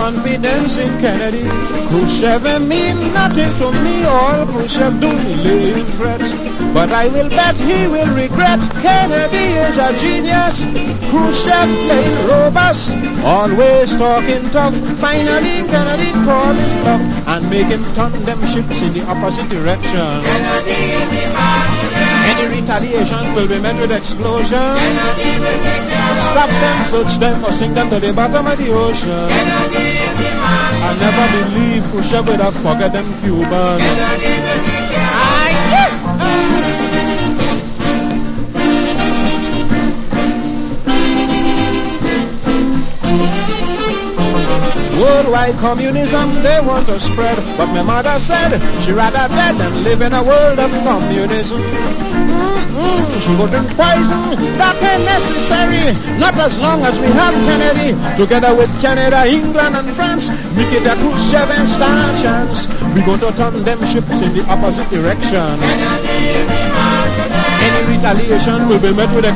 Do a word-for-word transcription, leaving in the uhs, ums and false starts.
confidence in Kennedy. Khrushchev mean nothing to me. All Khrushchev do me lay in threats. But I will bet he will regret. Kennedy is a genius. Khrushchev plain robust. Always talking tough. Finally Kennedy called his bluff and make him turn them ships in the opposite direction. Kennedy is the man. Any retaliation will be met with explosion. Kennedy will take them. Stop them, search them, or sink them to the bottom of the ocean. Kennedy is the man. I never believe Khrushchev would have forget them Cubans. Kennedy will take them. Worldwide communism they want to spread, but my mother said she rather dead than live in a world of communism. Mm-hmm. She would drink poison, that ain't necessary, not as long as we have Kennedy. Together with Canada, England and France, Nikita Khrushchev and Star Chance, we going to turn them ships in the opposite direction. Any retaliation will be met with a